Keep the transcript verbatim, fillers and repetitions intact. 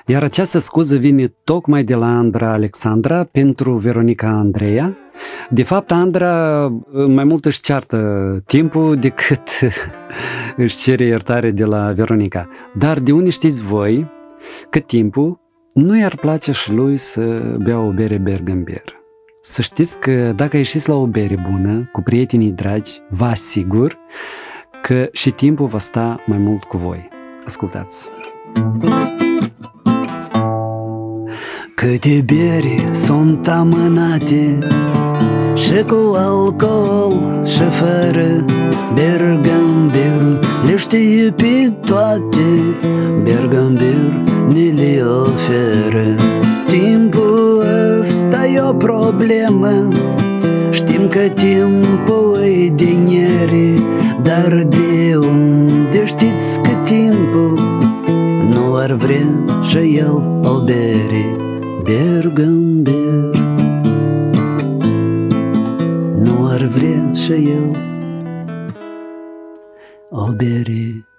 Iar această scuză vine tocmai de la Andra Alexandra pentru Veronica Andreea. De fapt, Andra mai mult își ceartă timpul decât își cere iertare de la Veronica. Dar de unde știți voi că timpul nu i-ar place și lui să bea o bere bergambir? Să știți că dacă ieșiți la o bere bună cu prietenii dragi, vă asigur că și timpul va sta mai mult cu voi. Ascultați! Câte beri sunt amânate și cu alcool și fără, bergambir le știe pe toate, bergambir ne le oferă. Timpul ăsta e o problemă, știm că timpul e dinere, dar de unde știți că timpul nu ar vrea și el o bere bergambir? Nu ar vrea și el o bere